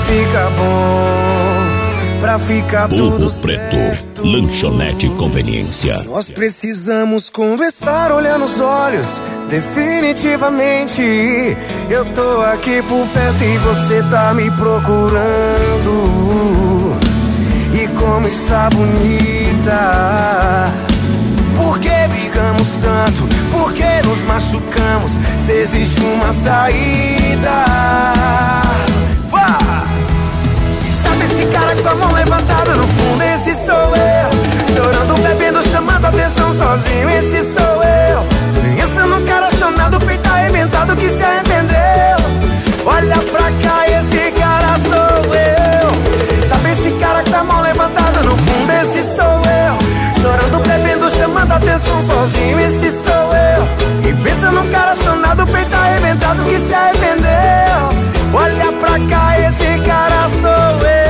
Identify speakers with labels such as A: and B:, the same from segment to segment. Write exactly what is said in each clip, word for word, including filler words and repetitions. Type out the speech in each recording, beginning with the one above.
A: ficar bom, pra ficar
B: Burro
A: tudo
B: Preto,
A: certo.
B: lanchonete conveniência.
A: Nós precisamos conversar, olhar nos olhos. Definitivamente eu tô aqui por perto e você tá me procurando. E como está bonita. Por que brigamos tanto? Por que nos machucamos? Se existe uma saída. Vá! E sabe esse cara com a mão levantada no fundo? Esse sou eu. Chorando, bebendo, chamando atenção sozinho. Esse sou eu. Pensa num cara chonado, peito arrebentado que se arrependeu. Olha pra cá, esse cara sou eu. Sabe esse cara com a mão levantada no fundo? Esse sou eu. Chorando, bebendo, chamando atenção sozinho. Esse sou eu. E pensa num cara chonado, peito arrebentado que se arrependeu. Olha pra cá, esse cara sou eu.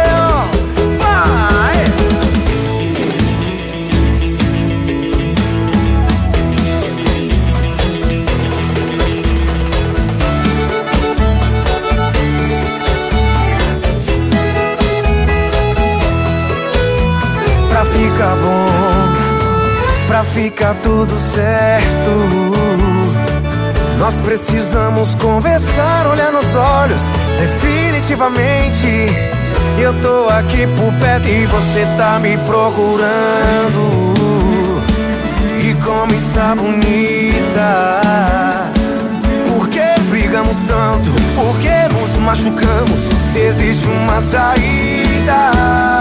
A: Vai! Pra ficar bom, pra ficar tudo certo, nós precisamos conversar, olhar nos olhos. Definitivamente eu tô aqui por perto e você tá me procurando. E como está bonita. Por que brigamos tanto? Por que nos machucamos? Se existe uma saída.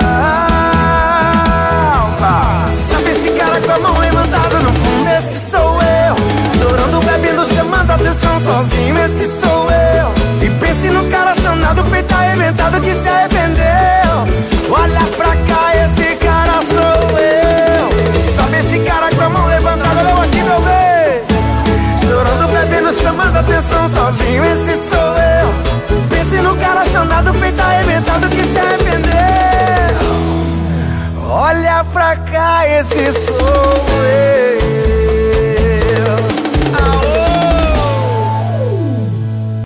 A: Sabe esse cara com a mão levantada no fundo? Esse sou eu. Chorando, bebendo, chamando atenção sozinho. Esse sou eu. E pense no cara chonado, peito arrebentado que se arrependeu. Olha pra cá, esse cara sou eu. Sabe esse cara com a mão levantada? Eu aqui, meu bem. Chorando, bebendo, chamando atenção sozinho. Esse sou eu. Pense no cara chonado, peito arrebentado que se arrependeu. Olha pra cá, esse sou